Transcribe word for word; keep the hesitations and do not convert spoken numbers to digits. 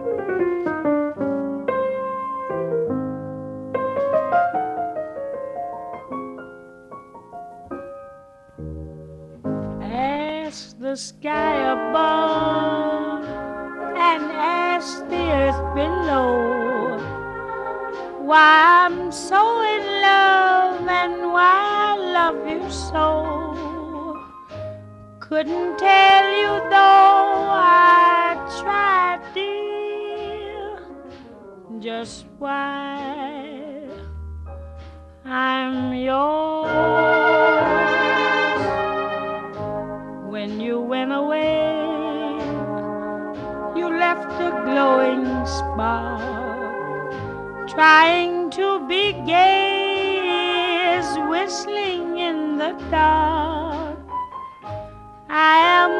Ask the sky above and ask the earth below why I'm so in love and why I love you so. Couldn't tell you though I tried, dear, just why I'm yours. When you went away, you left a glowing spark, trying to be gay as whistling in the dark. I am